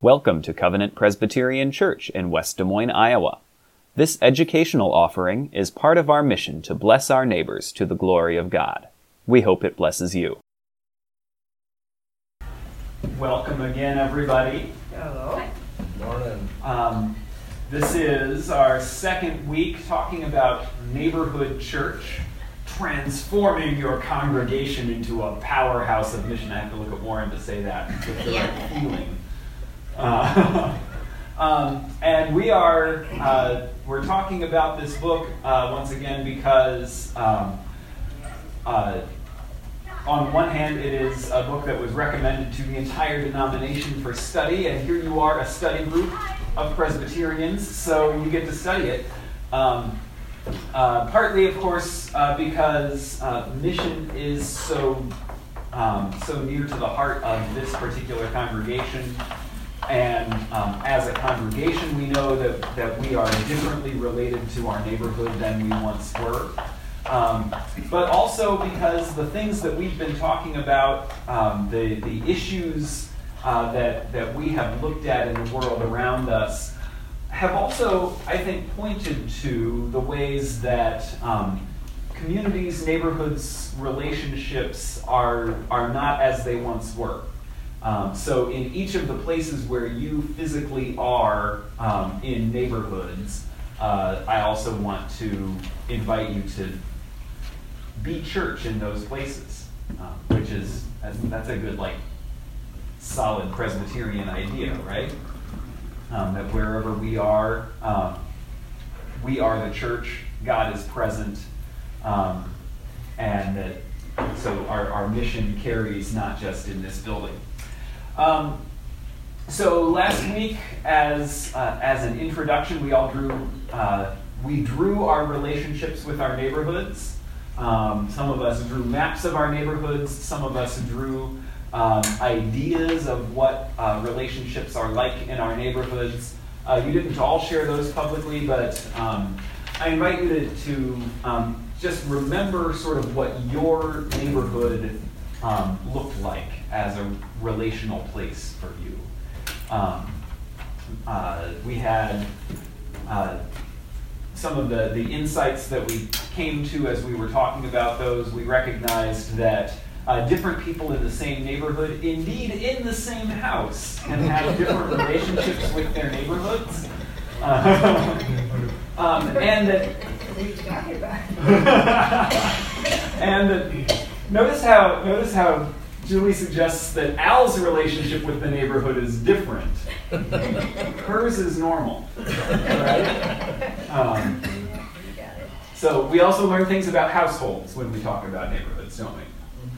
Welcome to Covenant Presbyterian Church in West Des Moines, Iowa. This educational offering is part of our mission to bless our neighbors to the glory of God. We hope it blesses you. Welcome again, everybody. Hello. Morning. This is our second week talking about neighborhood church, transforming your congregation into a powerhouse of mission. I have to look at Warren to say that with the right feeling. And we're talking about this book once again because on one hand it is a book that was recommended to the entire denomination for study, and here you are, a study group of Presbyterians, so you get to study it. Partly, of course, because mission is so near to the heart of this particular congregation. And as a congregation, we know that we are differently related to our neighborhood than we once were. But also because the things that we've been talking about, the issues that we have looked at in the world around us, have also, I think, pointed to the ways that communities, neighborhoods, relationships are not as they once were. So in each of the places where you physically are in neighborhoods, I also want to invite you to be church in those places, that's a good, solid Presbyterian idea, right? That wherever we are the church, God is present, and that so our mission carries not just in this building. So last week, as an introduction, we drew our relationships with our neighborhoods. Some of us drew maps of our neighborhoods. Some of us drew ideas of what relationships are like in our neighborhoods. You didn't all share those publicly, but I invite you to just remember sort of what your neighborhood looked like as a relational place for you. We had some of the insights that we came to as we were talking about those. We recognized that different people in the same neighborhood, indeed in the same house, can have different relationships with their neighborhoods. And that notice how Julie suggests that Al's relationship with the neighborhood is different. Hers is normal, right? So we also learn things about households when we talk about neighborhoods, don't we?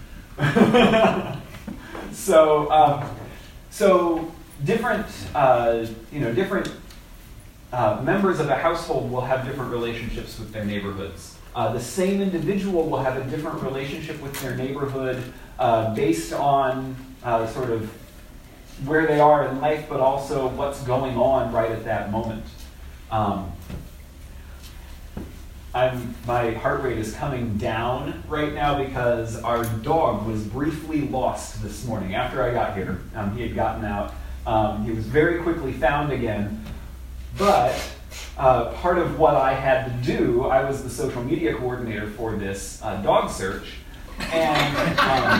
So different members of a household will have different relationships with their neighborhoods. The same individual will have a different relationship with their neighborhood based on sort of where they are in life, but also what's going on right at that moment. My heart rate is coming down right now because our dog was briefly lost this morning. After I got here, he had gotten out. He was very quickly found again, but part of what I had to do, I was the social media coordinator for this dog search, and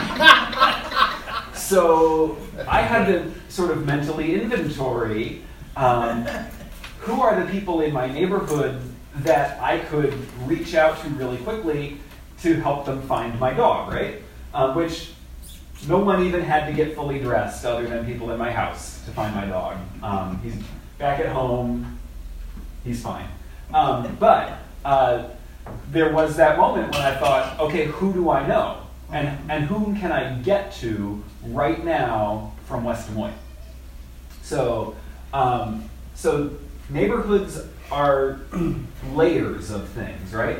so I had to sort of mentally inventory who are the people in my neighborhood that I could reach out to really quickly to help them find my dog, right? Which no one even had to get fully dressed other than people in my house to find my dog. He's back at home. He's fine. But there was that moment when I thought, okay, who do I know? And whom can I get to right now from West Des Moines? So neighborhoods are layers of things, right?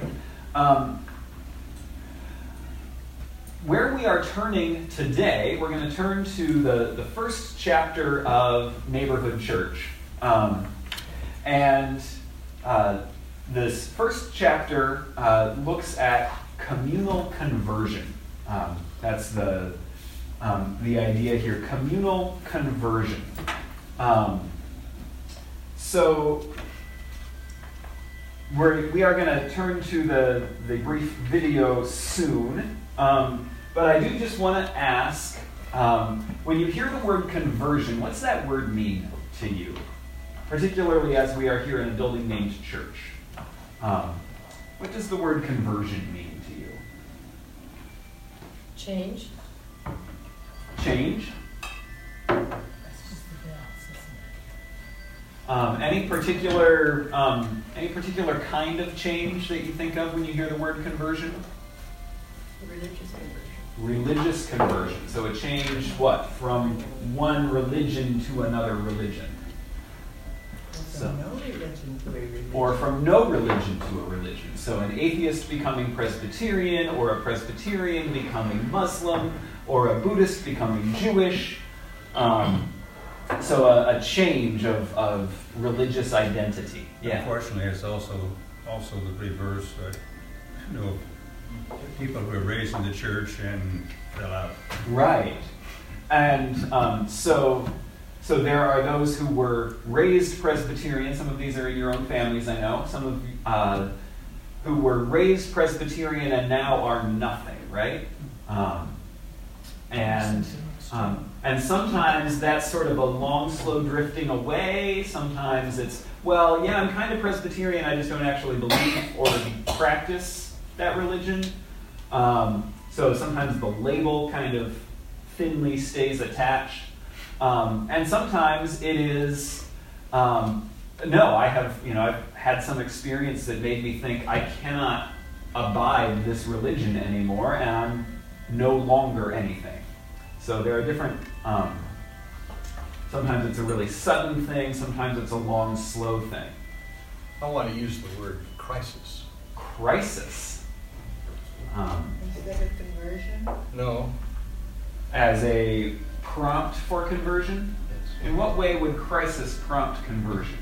Where we are turning today, we're going to turn to the first chapter of Neighborhood Church. And this first chapter looks at communal conversion. That's the idea here, communal conversion. So we are going to turn to the brief video soon, but I do just want to ask, when you hear the word conversion, what's that word mean to you? Particularly as we are here in a building named church. What does the word conversion mean to you? Change. Change? That's just the bells, isn't it? Any particular kind of change that you think of when you hear the word conversion? Religious conversion. Religious conversion. So a change, what? From one religion to another religion. From no religion to a religion. Or from no religion to a religion. So an atheist becoming Presbyterian, or a Presbyterian becoming Muslim, or a Buddhist becoming Jewish. So a change of religious identity. Yeah. Unfortunately, it's also the reverse. People who are raised in the church and fell out. Right. And so there are those who were raised Presbyterian. Some of these are in your own families, I know. Some of who were raised Presbyterian and now are nothing, right? And sometimes that's sort of a long, slow drifting away. Sometimes it's, well, yeah, I'm kind of Presbyterian, I just don't actually believe or practice that religion. So sometimes the label kind of thinly stays attached. And sometimes it is, I've had some experience that made me think I cannot abide this religion anymore, and I'm no longer anything. So there are different, sometimes it's a really sudden thing, sometimes it's a long, slow thing. I want to use the word crisis. Crisis. Instead of conversion? No. As a prompt for conversion? Yes. In what way would crisis prompt conversion?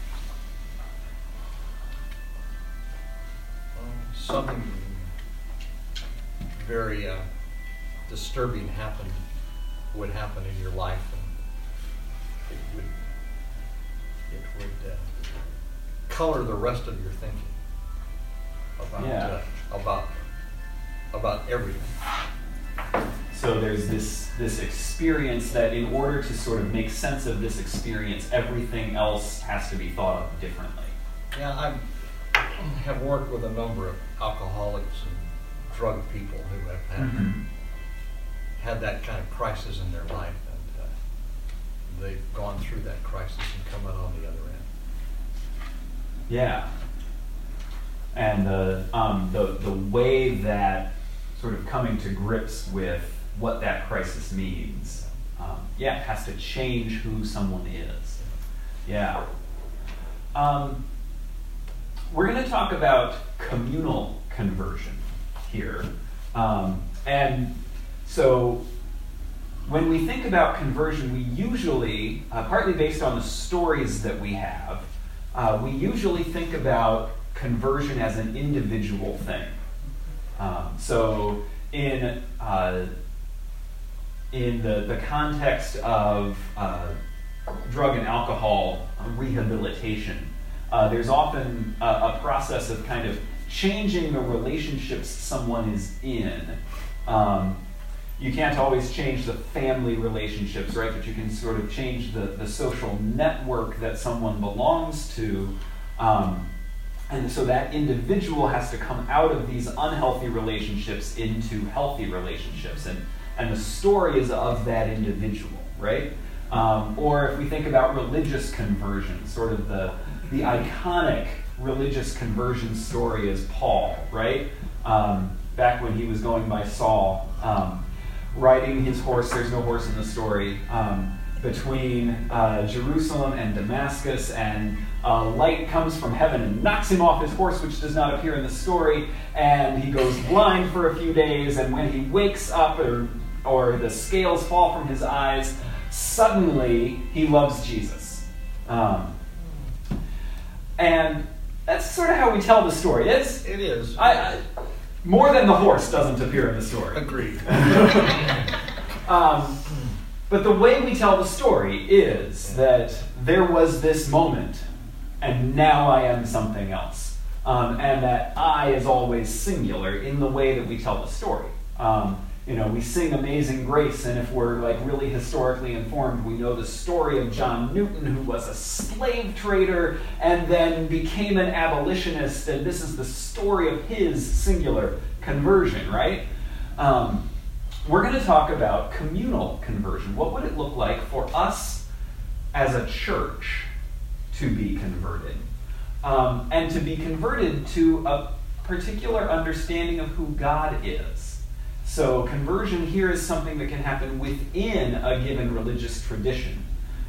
Something very disturbing would happen in your life, and it would color the rest of your thinking about everything. So there's this experience that in order to sort of make sense of this experience, everything else has to be thought of differently. Yeah, I have worked with a number of alcoholics and drug people who have had that kind of crisis in their life, and they've gone through that crisis and come out on the other end. Yeah. And the way that sort of coming to grips with what that crisis means, has to change who someone is. Yeah. We're going to talk about communal conversion here. And so when we think about conversion, we usually, partly based on the stories that we have, we usually think about conversion as an individual thing. So in the context of drug and alcohol rehabilitation, there's often a process of kind of changing the relationships someone is in. You can't always change the family relationships, right? But you can sort of change the social network that someone belongs to. And so that individual has to come out of these unhealthy relationships into healthy relationships. And the story is of that individual, right? Or if we think about religious conversion, sort of the iconic religious conversion story is Paul, right? Back when he was going by Saul, riding his horse, there's no horse in the story, between Jerusalem and Damascus, and light comes from heaven and knocks him off his horse, which does not appear in the story, and he goes blind for a few days, and when he wakes up or the scales fall from his eyes, suddenly he loves Jesus. And that's sort of how we tell the story. It is. More than the horse doesn't appear in the story. Agreed. But the way we tell the story is that there was this moment, and now I am something else. And that I is always singular in the way that we tell the story. We sing Amazing Grace, and if we're like really historically informed, we know the story of John Newton, who was a slave trader and then became an abolitionist, and this is the story of his singular conversion, right? We're going to talk about communal conversion. What would it look like for us as a church to be converted? And to be converted to a particular understanding of who God is. So conversion here is something that can happen within a given religious tradition.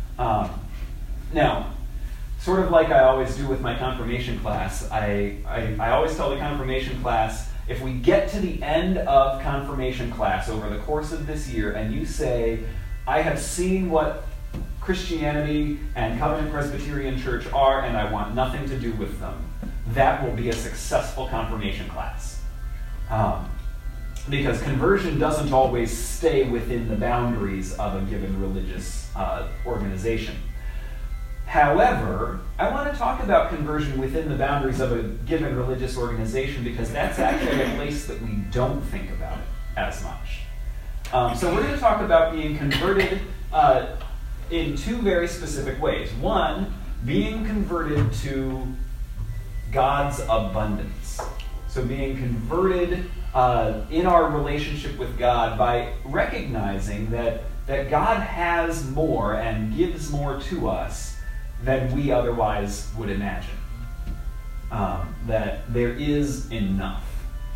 Now, sort of like I always do with my confirmation class, I always tell the confirmation class, if we get to the end of confirmation class over the course of this year and you say, I have seen what Christianity and Covenant Presbyterian Church are and I want nothing to do with them, that will be a successful confirmation class. Because conversion doesn't always stay within the boundaries of a given religious organization. However, I want to talk about conversion within the boundaries of a given religious organization because that's actually a place that we don't think about it as much. So we're going to talk about being converted in two very specific ways. One, being converted to God's abundance. So being converted in our relationship with God by recognizing that God has more and gives more to us than we otherwise would imagine. That there is enough.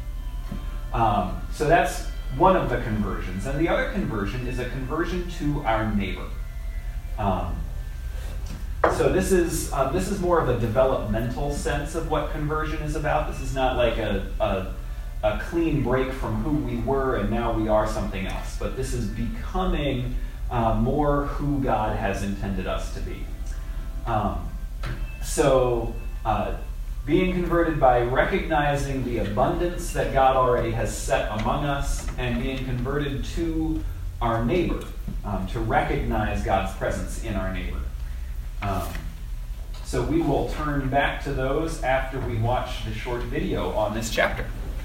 So that's one of the conversions. And the other conversion is a conversion to our neighbor. So this is more of a developmental sense of what conversion is about. This is not like a clean break from who we were and now we are something else. But this is becoming more who God has intended us to be. Being converted by recognizing the abundance that God already has set among us and being converted to our neighbor, to recognize God's presence in our neighbor. So we will turn back to those after we watch the short video on this chapter.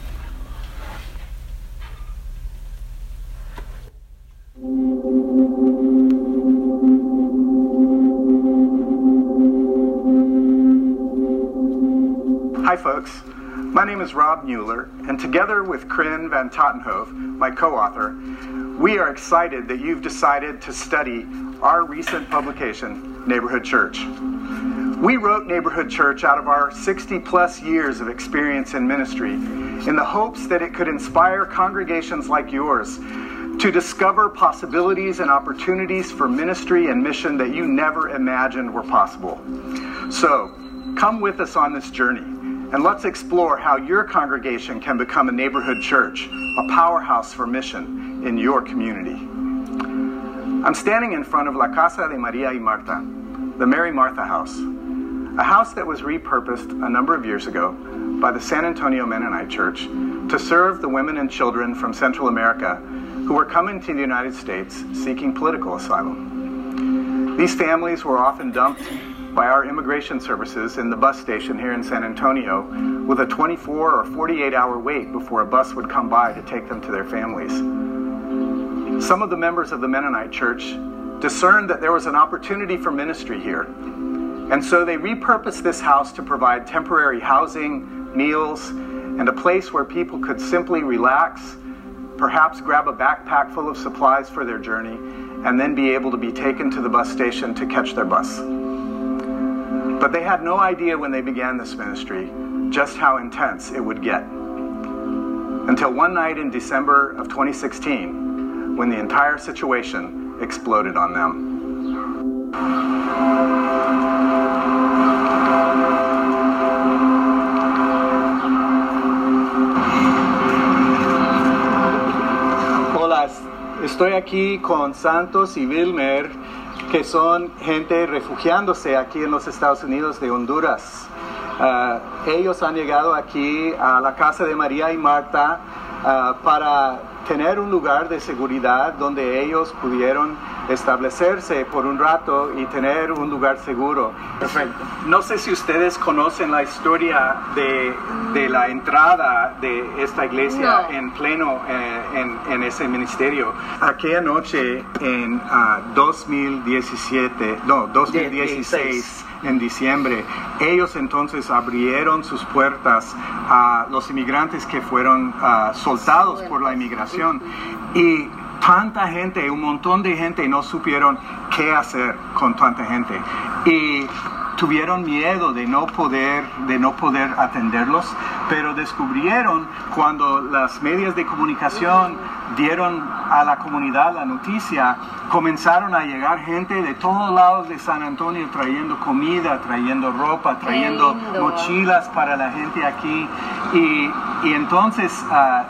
Hi folks, my name is Rob Mueller, and together with Corinne Van Tottenhove, my co-author, we are excited that you've decided to study our recent publication, Neighborhood Church. We wrote Neighborhood Church out of our 60-plus years of experience in ministry in the hopes that it could inspire congregations like yours to discover possibilities and opportunities for ministry and mission that you never imagined were possible. So, come with us on this journey, and let's explore how your congregation can become a neighborhood church, a powerhouse for mission in your community. I'm standing in front of La Casa de María y Marta, the Mary Martha House, a house that was repurposed a number of years ago by the San Antonio Mennonite Church to serve the women and children from Central America who were coming to the United States seeking political asylum. These families were often dumped by our immigration services in the bus station here in San Antonio with a 24 or 48-hour wait before a bus would come by to take them to their families. Some of the members of the Mennonite Church discerned that there was an opportunity for ministry here, and so they repurposed this house to provide temporary housing, meals, and a place where people could simply relax, perhaps grab a backpack full of supplies for their journey, and then be able to be taken to the bus station to catch their bus. But they had no idea when they began this ministry just how intense it would get. Until one night in December of 2016, when the entire situation exploded on them. Hola, estoy aquí con Santos y Wilmer, que son gente refugiándose aquí en los Estados Unidos de Honduras. Ellos han llegado aquí a la Casa de María y Marta para tener un lugar de seguridad donde ellos pudieron establecerse por un rato y tener un lugar seguro. Perfecto. No sé si ustedes conocen la historia de la entrada de esta iglesia en pleno en ese ministerio. Aquella noche en 2016, en diciembre, ellos entonces abrieron sus puertas a los inmigrantes que fueron soltados por la inmigración, y tanta gente, un montón de gente no supieron qué hacer con tanta gente y tuvieron miedo de no poder atenderlos, pero descubrieron cuando las medios de comunicación dieron a la comunidad la noticia, comenzaron a llegar gente de todos lados de San Antonio trayendo comida, trayendo ropa, trayendo mochilas para la gente aquí, y entonces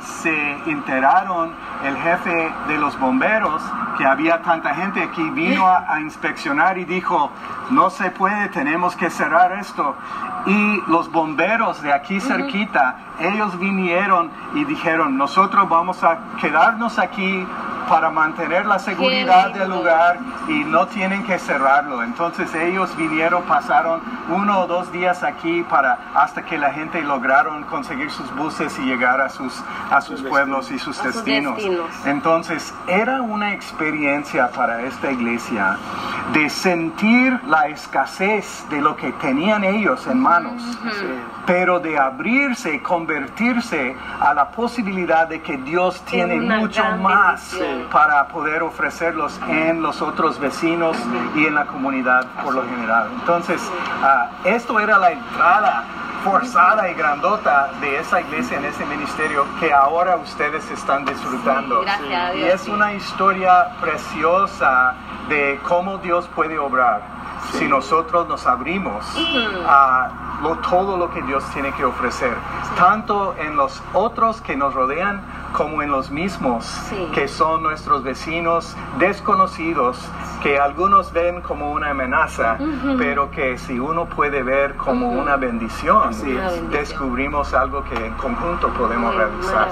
se enteraron, el jefe de los bomberos, que había tanta gente aquí, vino a inspeccionar y dijo, no se puede, tenemos que cerrar esto. Y los bomberos de aquí cerquita, ellos vinieron y dijeron, nosotros vamos a quedarnos aquí para mantener la seguridad del lugar y no tienen que cerrarlo. Entonces ellos vinieron, pasaron 1 o 2 días aquí hasta que la gente lograron conseguir sus buses y llegar a sus pueblos y sus destinos. Entonces era una experiencia para esta iglesia de sentir la escasez de lo que tenían ellos en manos, pero de abrirse y convertirse a la posibilidad de que Dios tiene mucho más para poder ofrecerlos en los otros vecinos y en la comunidad por lo general. Entonces, esto era la entrada forzada y grandota de esa iglesia en ese ministerio que ahora ustedes están disfrutando. Gracias a Dios, y es una historia preciosa de cómo Dios puede obrar si nosotros nos abrimos a todo lo que Dios tiene que ofrecer, tanto en los otros que nos rodean como en los mismos que son nuestros vecinos desconocidos, que algunos ven como una amenaza, pero que si uno puede ver como una bendición, descubrimos algo que en conjunto podemos realizar.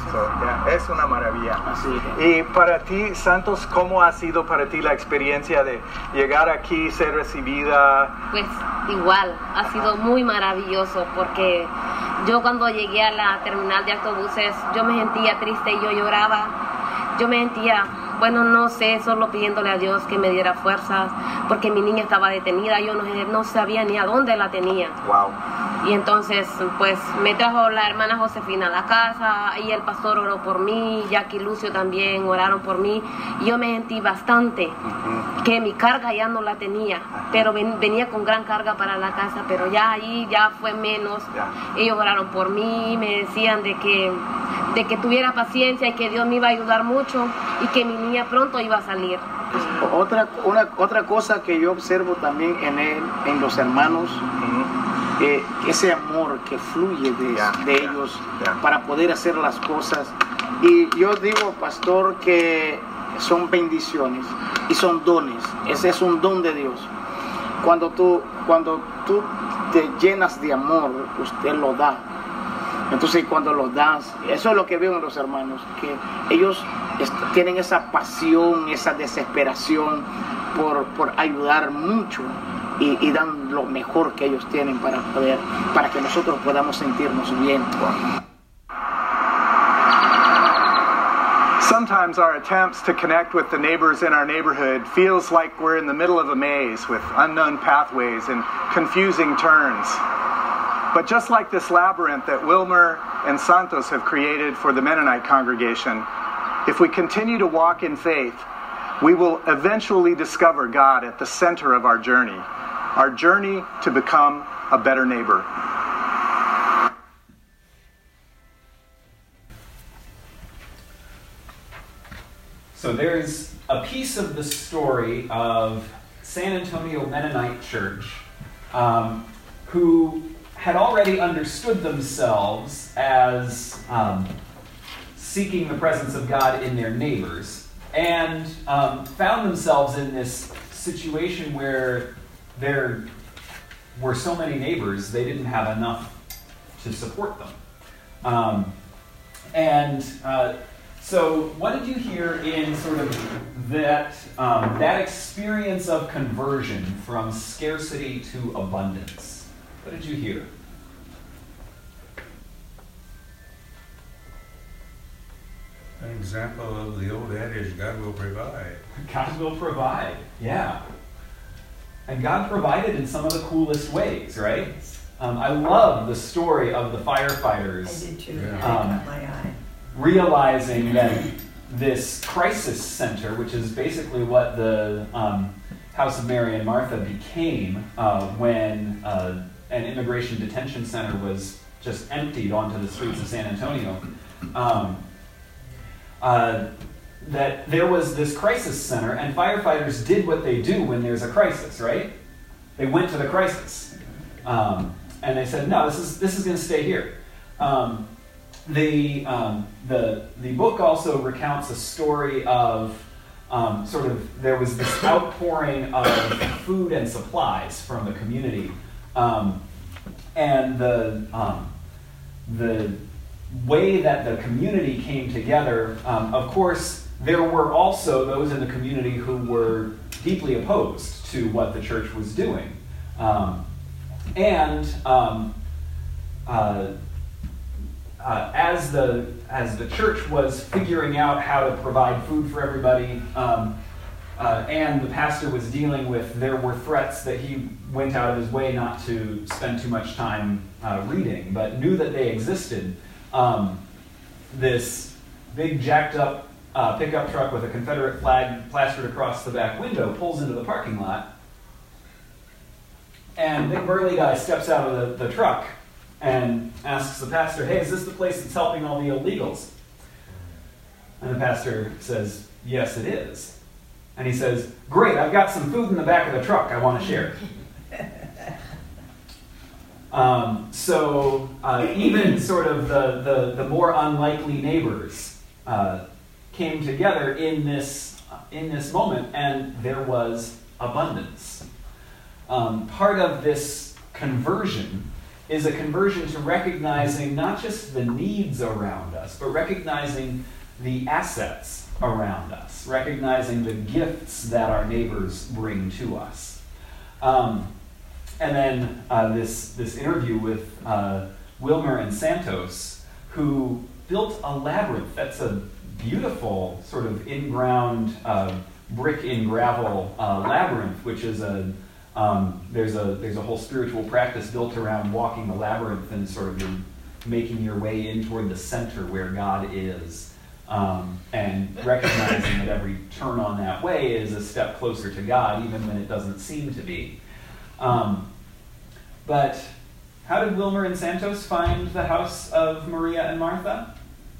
Es una maravilla. Y para ti, Santos, ¿cómo ha sido para ti la experiencia de llegar aquí, ser recibida? Pues igual, ha sido muy maravilloso, porque yo cuando llegué a la terminal de autobuses, yo me sentía triste y yo lloraba. Yo me sentía, bueno, no sé, solo pidiéndole a Dios que me diera fuerzas, porque mi niña estaba detenida, yo no sabía ni a dónde la tenía. Wow. Y entonces, pues, me trajo la hermana Josefina a la casa, y el pastor oró por mí, Jackie y Lucio también oraron por mí, y yo me sentí bastante, que mi carga ya no la tenía, pero venía con gran carga para la casa, pero ya ahí ya fue menos. Ellos oraron por mí, me decían de que tuviera paciencia y que Dios me iba a ayudar mucho y que mi niña pronto iba a salir. Otra cosa que yo observo también en los hermanos, ese amor que fluye de ellos para poder hacer las cosas. Y yo digo, pastor, que son bendiciones y son dones. Ese es un don de Dios. Cuando tú te llenas de amor, usted lo da. Entonces, cuando los das, eso es lo que veo en los hermanos, que ellos tienen esa pasión, esa desesperación por ayudar mucho, y dan lo mejor que ellos tienen para que nosotros podamos sentirnos bien. Sometimes our attempts to connect with the neighbors in our neighborhood feels like we're in the middle of a maze with unknown pathways and confusing turns. But just like this labyrinth that Wilmer and Santos have created for the Mennonite congregation, if we continue to walk in faith, we will eventually discover God at the center of our journey to become a better neighbor. So there's a piece of the story of San Antonio Mennonite Church who had already understood themselves as seeking the presence of God in their neighbors, and found themselves in this situation where there were so many neighbors, they didn't have enough to support them. So, what did you hear in sort of that that experience of conversion from scarcity to abundance? What did you hear? An example of the old adage, God will provide. God will provide, yeah. And God provided in some of the coolest ways, right? I love the story of the firefighters. I did too. Yeah. It caught my eye. Realizing that this crisis center, which is basically what the House of Mary and Martha became when an immigration detention center was just emptied onto the streets of San Antonio, that there was this crisis center, and firefighters did what they do when there's a crisis, right? They went to the crisis. And they said, no, this is going to stay here. The book also recounts a story of there was this outpouring of food and supplies from the community, and the way that the community came together. Of course, there were also those in the community who were deeply opposed to what the church was doing, as the church was figuring out how to provide food for everybody, and the pastor was dealing with, there were threats that he went out of his way not to spend too much time reading, but knew that they existed. This big jacked up pickup truck with a Confederate flag plastered across the back window pulls into the parking lot, and big burly guy steps out of the truck and asks the pastor, hey, is this the place that's helping all the illegals? And the pastor says, yes, it is. And he says, great, I've got some food in the back of the truck I want to share. Even sort of the more unlikely neighbors came together in this moment, and there was abundance. Part of this conversion is a conversion to recognizing not just the needs around us, but recognizing the assets around us, recognizing the gifts that our neighbors bring to us. And then this interview with Wilmer and Santos, who built a labyrinth. That's a beautiful sort of in-ground brick in gravel labyrinth, which is there's a whole spiritual practice built around walking the labyrinth and sort of making your way in toward the center where God is, and recognizing that every turn on that way is a step closer to God, even when it doesn't seem to be. But how did Wilmer and Santos find the house of Maria and Martha?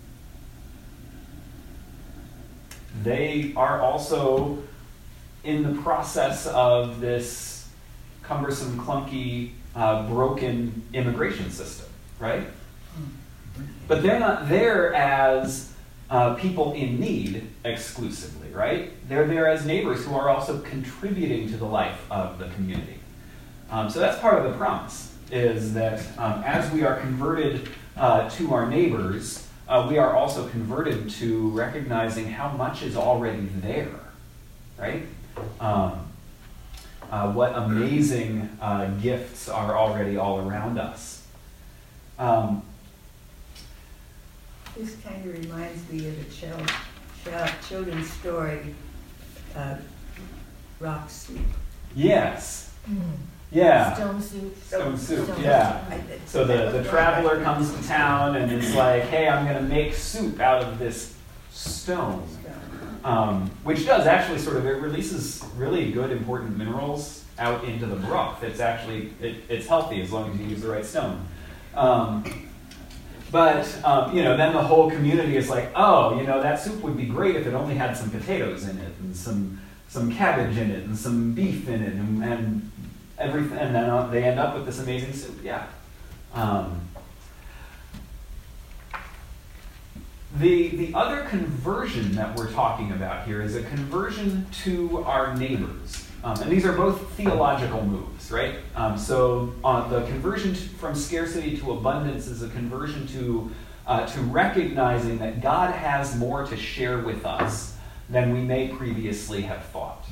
They are also in the process of this cumbersome, clunky, broken immigration system, right? But they're not there as people in need exclusively, right? They're there as neighbors who are also contributing to the life of the community. So that's part of the promise, is that as we are converted to our neighbors, we are also converted to recognizing how much is already there, right? What amazing gifts are already all around us. This kind of reminds me of a children's story, Rock Soup. Yes. Yeah. Stone soup. Stone soup, yeah. So the traveler comes to town and is like, hey, I'm going to make soup out of this stone. Which does actually it releases really good, important minerals out into the broth. It's actually, it's healthy as long as you use the right stone. But then the whole community is like, oh, that soup would be great if it only had some potatoes in it and some cabbage in it and some beef in it and everything, and then they end up with this amazing soup. Yeah. The other conversion that we're talking about here is a conversion to our neighbors. And these are both theological moves, right? The conversion from scarcity to abundance is a conversion to to recognizing that God has more to share with us than we may previously have thought.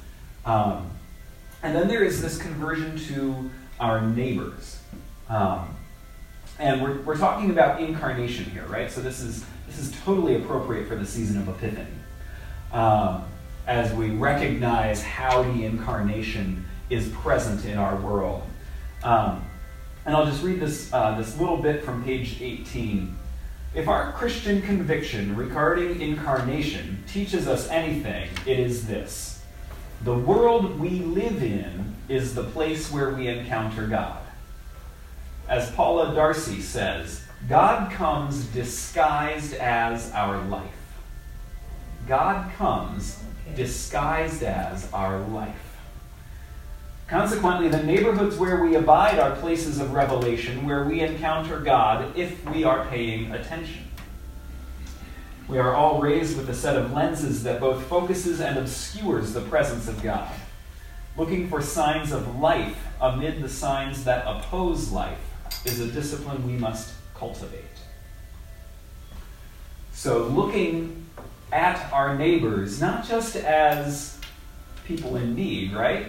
And then there is this conversion to our neighbors. And we're talking about incarnation here, right? So this is totally appropriate for the season of Epiphany, as we recognize how the incarnation is present in our world. And I'll just read this little bit from page 18. If our Christian conviction regarding incarnation teaches us anything, it is this: the world we live in is the place where we encounter God. As Paula Darcy says, God comes disguised as our life. God comes disguised as our life. Consequently, the neighborhoods where we abide are places of revelation where we encounter God if we are paying attention. We are all raised with a set of lenses that both focuses and obscures the presence of God. Looking for signs of life amid the signs that oppose life is a discipline we must cultivate. So looking at our neighbors, not just as people in need, right?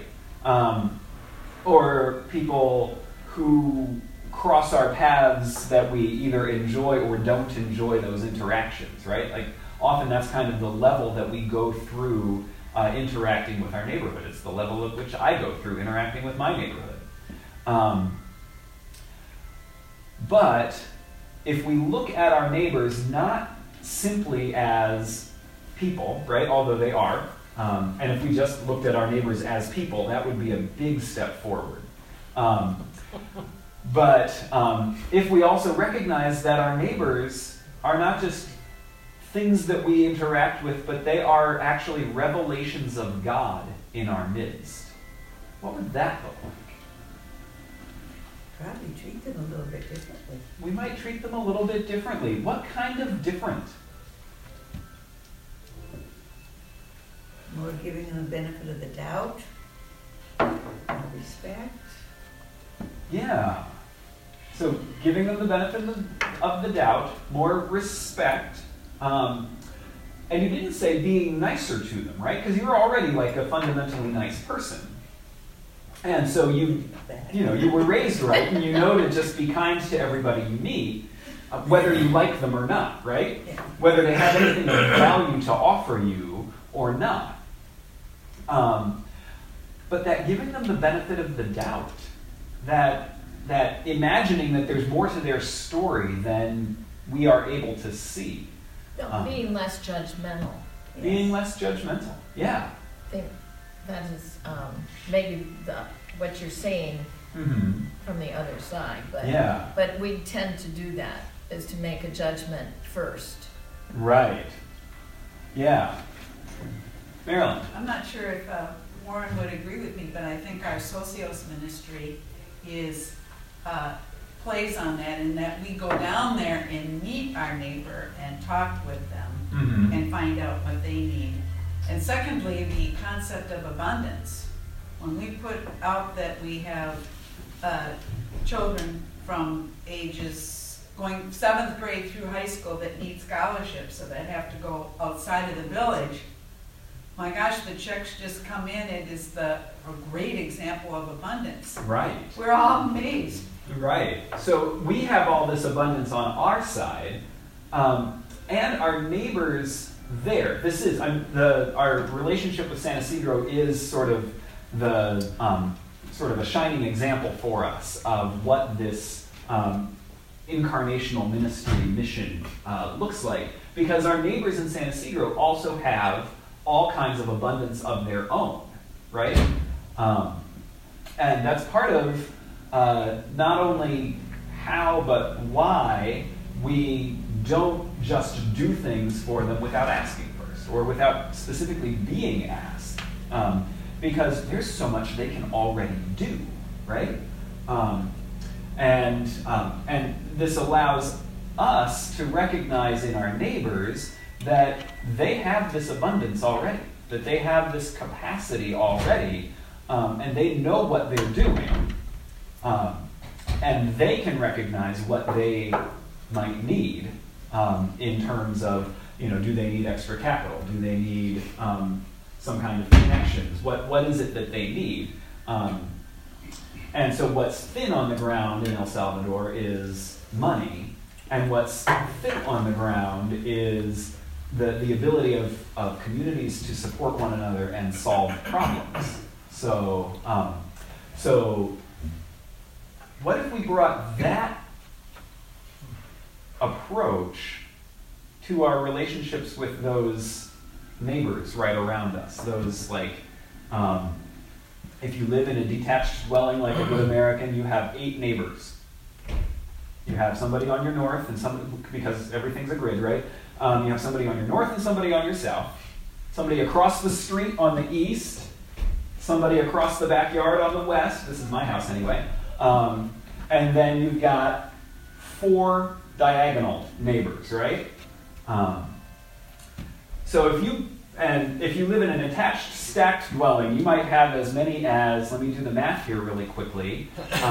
Or people who cross our paths that we either enjoy or don't enjoy those interactions, right? Like often that's kind of the level that we go through interacting with our neighborhood. It's the level at which I go through interacting with my neighborhood. But if we look at our neighbors not simply as people, right, although they are, and if we just looked at our neighbors as people, that would be a big step forward. But if we also recognize that our neighbors are not just things that we interact with, but they are actually revelations of God in our midst, what would that look like? Probably treat them a little bit differently. We might treat them a little bit differently. What kind of different? More giving them the benefit of the doubt, more respect. Yeah. So giving them the benefit of the doubt, more respect. And you didn't say being nicer to them, right? Because you're already like a fundamentally nice person. And so you were raised right, and you know to just be kind to everybody you meet, whether you like them or not, right? Yeah. Whether they have anything of value to offer you or not. But that giving them the benefit of the doubt, that imagining that there's more to their story than we are able to see. Being less judgmental. Being less judgmental, yeah. I think that is maybe what you're saying from the other side. But we tend to do that, is to make a judgment first. Right. Yeah. Marilyn? I'm not sure if Warren would agree with me, but I think our Socios ministry plays on that, in that we go down there and meet our neighbor and talk with them and find out what they need. And secondly, the concept of abundance. When we put out that we have children from ages going 7th grade through high school that need scholarships, so that have to go outside of the village, my gosh, the checks just come in. It is a great example of abundance. Right. We're all amazed. Right. So we have all this abundance on our side, and our neighbors there. This is our relationship with San Isidro is sort of a shining example for us of what this incarnational ministry mission looks like, because our neighbors in San Isidro also have all kinds of abundance of their own, right? And that's part of not only how, but why we don't just do things for them without asking first, or without specifically being asked, because there's so much they can already do, right? And this allows us to recognize in our neighbors that they have this abundance already, that they have this capacity already, and they know what they're doing, and they can recognize what they might need in terms of, do they need extra capital? Do they need some kind of connections? What is it that they need? And so what's thin on the ground in El Salvador is money, and what's thick on the ground is the ability of communities to support one another and solve problems. So what if we brought that approach to our relationships with those neighbors right around us? Those, like, if you live in a detached dwelling like a good American, you have 8 neighbors. You have somebody on your north, and because everything's a grid, right? You have somebody on your north and somebody on your south. Somebody across the street on the east. Somebody across the backyard on the west. This is my house anyway. And then you've got 4 diagonal neighbors, right? So if you live in an attached, stacked dwelling, you might have as many as, let me do the math here really quickly,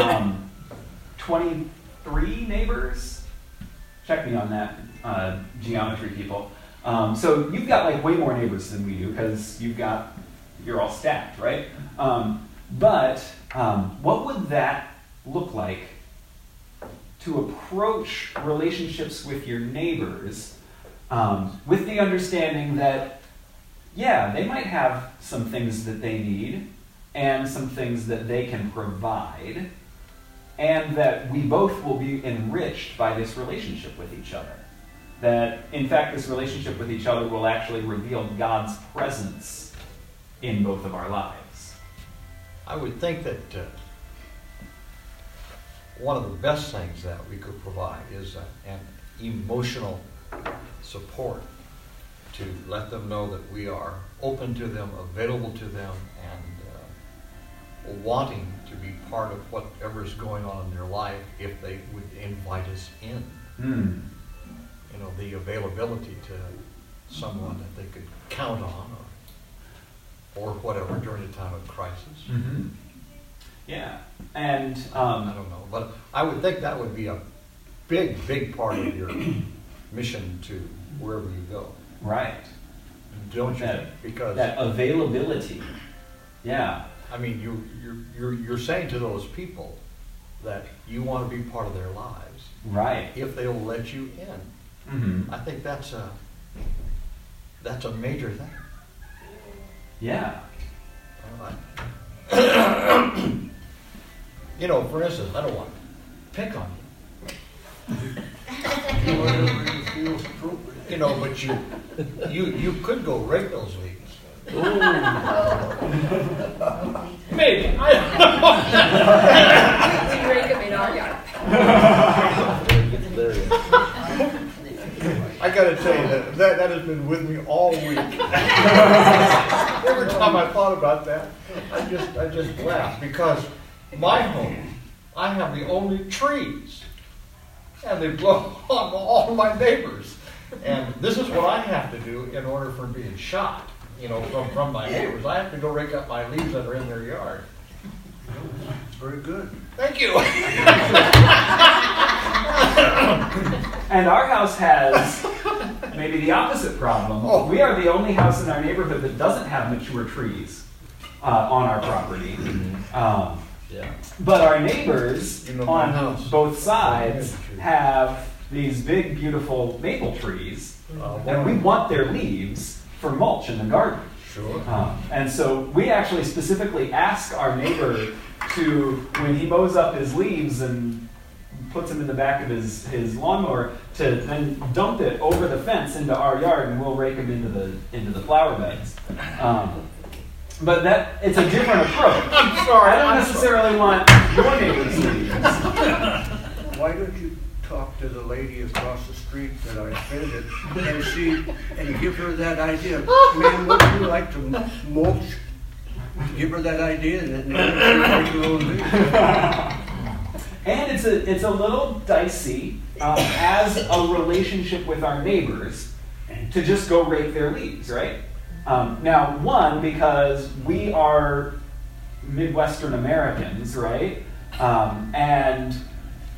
23 neighbors? Check me on that, geometry people. So you've got like way more neighbors than we do because you're all stacked, right? But what would that look like to approach relationships with your neighbors with the understanding that, yeah, they might have some things that they need and some things that they can provide, and that we both will be enriched by this relationship with each other. That, in fact, this relationship with each other will actually reveal God's presence in both of our lives. I would think that one of the best things that we could provide is an emotional support to let them know that we are open to them, available to them, and wanting to be part of whatever is going on in their life if they would invite us in. The availability to someone that they could count on or whatever during a time of crisis. Mm-hmm. Yeah, and I don't know, but I would think that would be a big, big part of your mission to wherever you go. Right. Don't you think? Because that availability. Yeah. I mean, you're saying to those people that you want to be part of their lives. Right. If they'll let you in. Mm-hmm. I think that's a major thing. Yeah. For instance, I don't want to pick on you. But you could go rake those leaves. Maybe. We rake them in our yard. I got to tell you that has been with me all week. Every time I thought about that, I just laughed because my home, I have the only trees, and they blow on all my neighbors. And this is what I have to do in order for being shot, from my neighbors. I have to go rake up my leaves that are in their yard. Very good. Thank you. And our house has maybe the opposite problem. Oh. We are the only house in our neighborhood that doesn't have mature trees on our property. But our neighbors on both sides have these big, beautiful maple trees, and we want their leaves for mulch in the garden. Sure. And so we actually specifically ask our neighbor to, when he mows up his leaves and puts them in the back of his lawnmower, to then dump it over the fence into our yard, and we'll rake them into the flower beds. But it's a different approach. I'm sorry. I don't necessarily want your neighbor's leaves. Why don't you talk to the lady across the street that I offended and give her that idea? Man, wouldn't you like to mulch? Give her that idea and then take her own leaves. And it's a little dicey as a relationship with our neighbors to just go rake their leaves, right? Now, one, because we are Midwestern Americans, right? And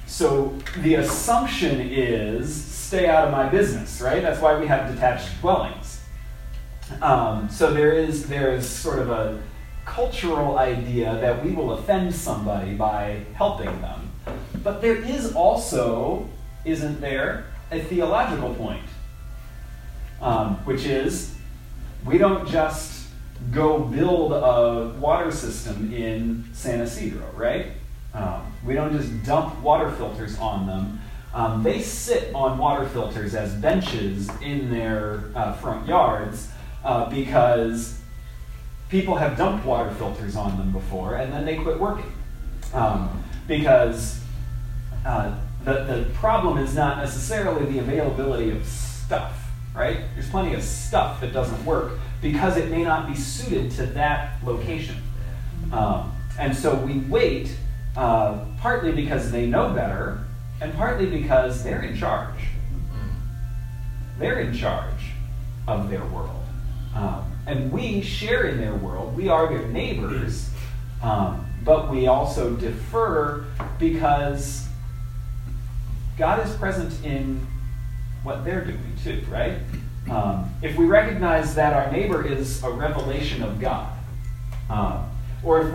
So the assumption is stay out of my business, right? That's why we have detached dwellings. So there is sort of a cultural idea that we will offend somebody by helping them. But there is also, isn't there, a theological point, which is we don't just go build a water system in San Isidro, right? We don't just dump water filters on them. They sit on water filters as benches in their front yards because people have dumped water filters on them before and then they quit working. Because the problem is not necessarily the availability of stuff, right? There's plenty of stuff that doesn't work because it may not be suited to that location. And so we wait, partly because they know better, and partly because they're in charge. They're in charge of their world. And we share in their world. We are their neighbors, but we also defer because God is present in what they're doing too, right? If we recognize that our neighbor is a revelation of God, or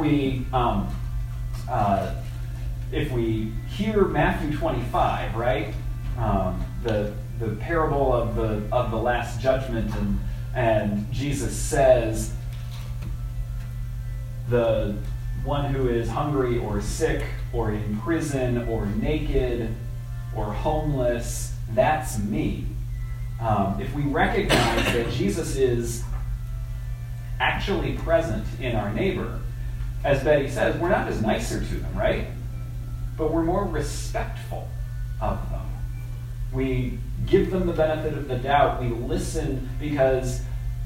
if we hear Matthew 25, right, the parable of the Last Judgment, and Jesus says, the one who is hungry or sick or in prison or naked or homeless, that's me. If we recognize that Jesus is actually present in our neighbor, as Betty says, we're not just nicer to them, right? But we're more respectful of them. We give them the benefit of the doubt. We listen because,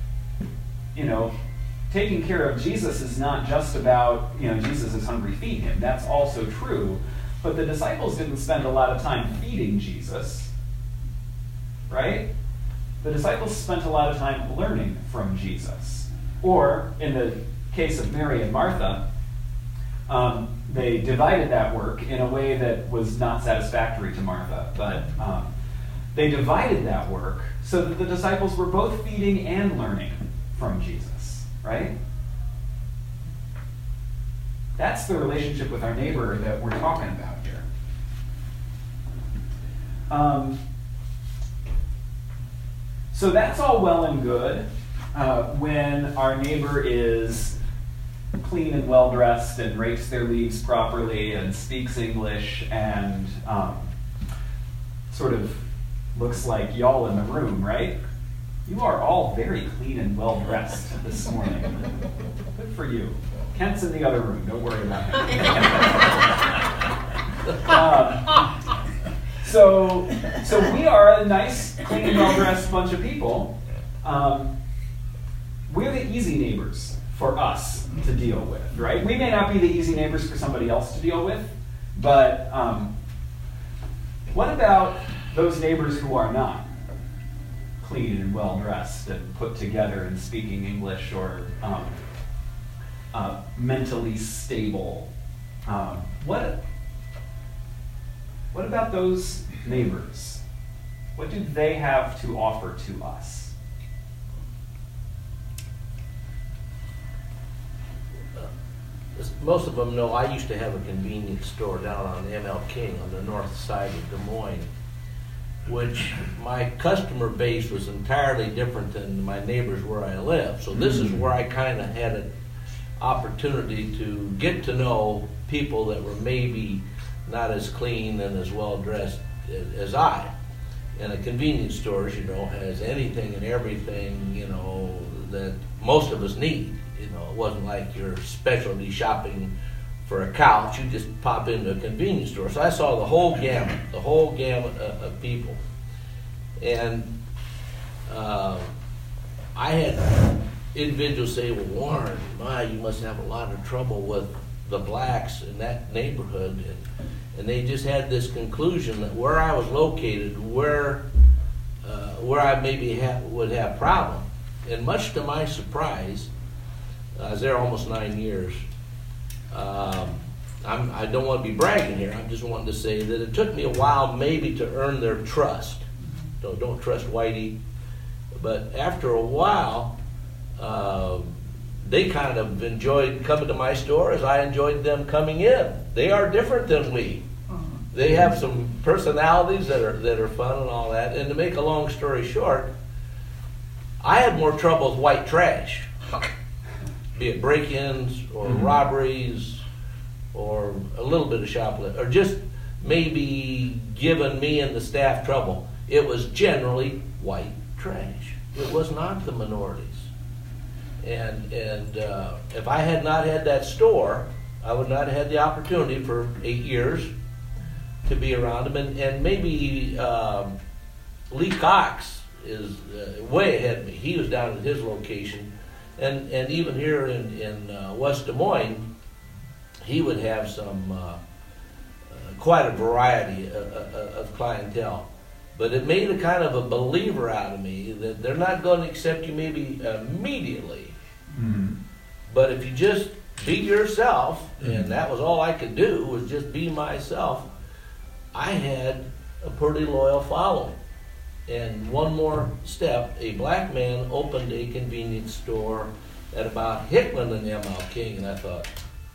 taking care of Jesus is not just about, Jesus is hungry, feed him. That's also true. But the disciples didn't spend a lot of time feeding Jesus, right? The disciples spent a lot of time learning from Jesus. Or, in the case of Mary and Martha, they divided that work in a way that was not satisfactory to Martha. But they divided that work so that the disciples were both feeding and learning from Jesus, right? That's the relationship with our neighbor that we're talking about here. So that's all well and good when our neighbor is clean and well-dressed and rakes their leaves properly and speaks English and sort of looks like y'all in the room, right? You are all very clean and well-dressed this morning. Good for you. Kent's in the other room. Don't worry about him. So we are a nice, clean and well-dressed bunch of people. We're the easy neighbors for us to deal with, right? We may not be the easy neighbors for somebody else to deal with, but what about those neighbors who are not clean and well-dressed and put together and speaking English or mentally stable? What about those neighbors? What do they have to offer to us? Most of them know I used to have a convenience store down on M.L. King on the north side of Des Moines, which my customer base was entirely different than my neighbors where I live. So this is where I kind of had an opportunity to get to know people that were maybe not as clean and as well dressed as I. And a convenience store, has anything and everything, that most of us need. It wasn't like your specialty shopping for a couch. You just pop into a convenience store. So I saw the whole gamut of people. And I had individuals say, well, Warren, you must have a lot of trouble with the blacks in that neighborhood. And they just had this conclusion that where I was located, where I maybe would have problem. And much to my surprise, I was there almost 9 years. I don't want to be bragging here. I'm just wanting to say that it took me a while maybe to earn their trust. Don't trust Whitey. But after a while, they kind of enjoyed coming to my store as I enjoyed them coming in. They are different than we. They have some personalities that are fun and all that. And to make a long story short, I had more trouble with white trash, be it break-ins or robberies or a little bit of shoplifting, or just maybe giving me and the staff trouble. It was generally white trash. It was not the minorities. And if I had not had that store, I would not have had the opportunity for 8 years to be around them. And maybe Lee Cox is way ahead of me. He was down at his location. And even here in West Des Moines, he would have some quite a variety of clientele. But it made a kind of a believer out of me that they're not going to accept you maybe immediately. Mm-hmm. But if you just be yourself, and that was all I could do, was just be myself, I had a pretty loyal following. And one more step, a black man opened a convenience store at about Hickman and ML King, and I thought,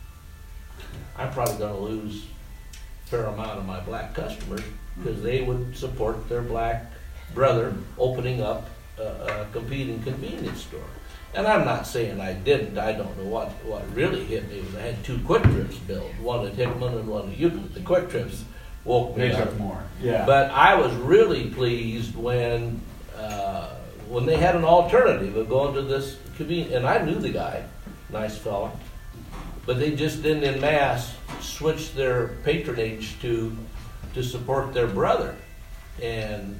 I'm probably going to lose a fair amount of my black customers because they would support their black brother opening up a competing convenience store. And I'm not saying I didn't. I don't know what really hit me was I had 2 Quick Trips built, one at Hickman and one at Euclid. The Quick Trips woke me up. They took more. Yeah. But I was really pleased when they had an alternative of going to this convenience. And I knew the guy, nice fella, but they just didn't en masse switch their patronage to support their brother. And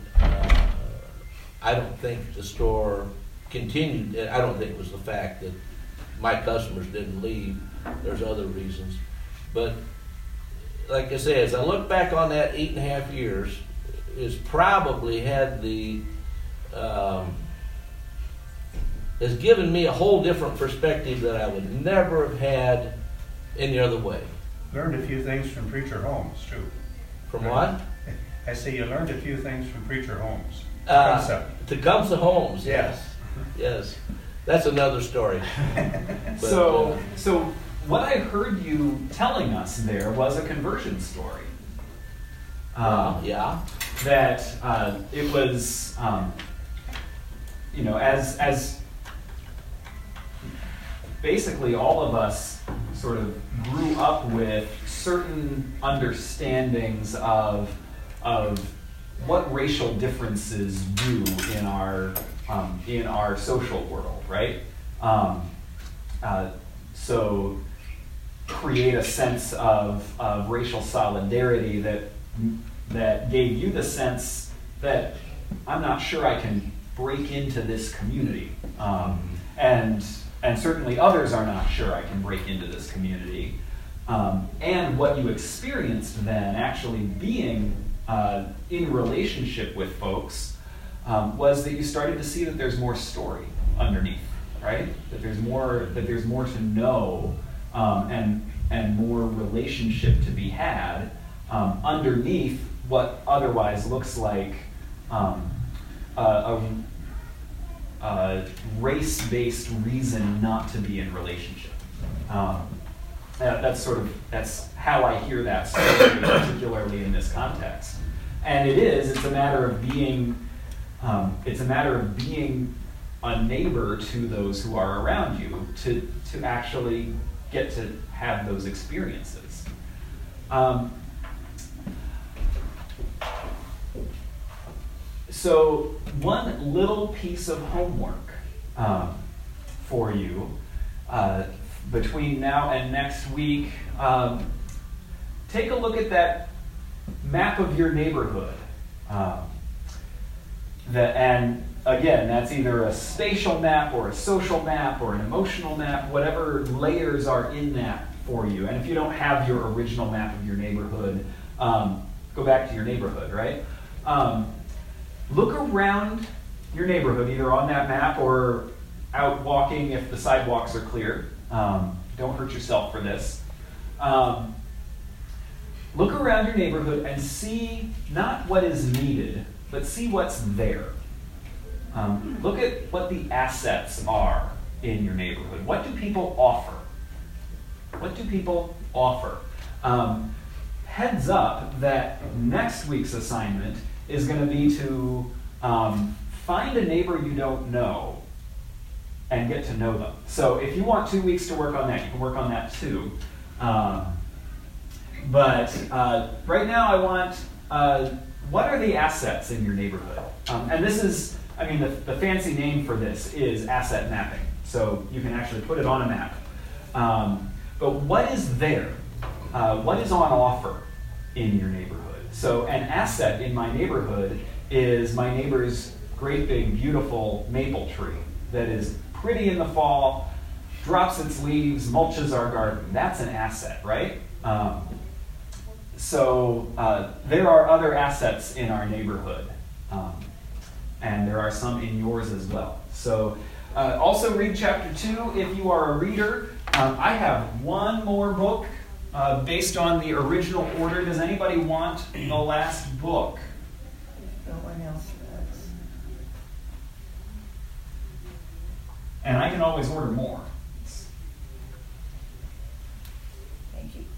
I don't think the store continued. I don't think it was the fact that my customers didn't leave. There's other reasons. But like I say, as I look back on that 8.5 years, it's probably had has given me a whole different perspective that I would never have had any other way. Learned a few things from Preacher Holmes, too. From what? I say you learned a few things from Preacher Holmes. Tecumseh Holmes, yes. Yes. That's another story. But, so what I heard you telling us there was a conversion story. Yeah. That it was, as basically all of us sort of grew up with certain understandings of what racial differences do in our social world, right? So create a sense of racial solidarity that gave you the sense that I'm not sure I can break into this community, and certainly others are not sure I can break into this community. And what you experienced then, actually being in relationship with folks, was that you started to see that there's more story underneath, right? That there's more to know, and more relationship to be had underneath what otherwise looks like a race-based reason not to be in relationship. That's how I hear that story, particularly in this context. And it's a matter of being a neighbor to those who are around you to actually get to have those experiences. So one little piece of homework for you between now and next week, take a look at that map of your neighborhood. And again, that's either a spatial map or a social map or an emotional map, whatever layers are in that for you. And if you don't have your original map of your neighborhood, go back to your neighborhood, right? Look around your neighborhood, either on that map or out walking if the sidewalks are clear. Don't hurt yourself for this. look around your neighborhood and see not what is needed, but see what's there. Look at what the assets are in your neighborhood. What do people offer? What do people offer? Heads up that next week's assignment is going to be to find a neighbor you don't know and get to know them. So if you want 2 weeks to work on that, you can work on that too. But right now I want, what are the assets in your neighborhood? And this is, I mean, the fancy name for this is asset mapping. So you can actually put it on a map. But what is there? What is on offer in your neighborhood? So an asset in my neighborhood is my neighbor's great big beautiful maple tree that is pretty in the fall, drops its leaves, mulches our garden. That's an asset, right? So there are other assets in our neighborhood, and there are some in yours as well. So also read chapter 2 if you are a reader. I have one more book based on the original order. Does anybody want the last book? No one else does. And I can always order more. Thank you.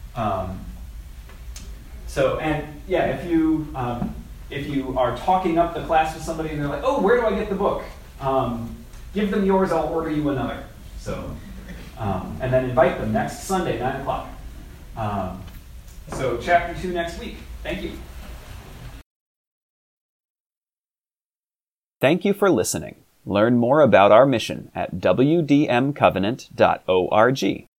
So, and yeah, if you are talking up the class with somebody and they're like, oh, where do I get the book? Give them yours, I'll order you another. So, and then invite them next Sunday, 9 o'clock. So chapter 2 next week. Thank you. Thank you for listening. Learn more about our mission at wdmcovenant.org.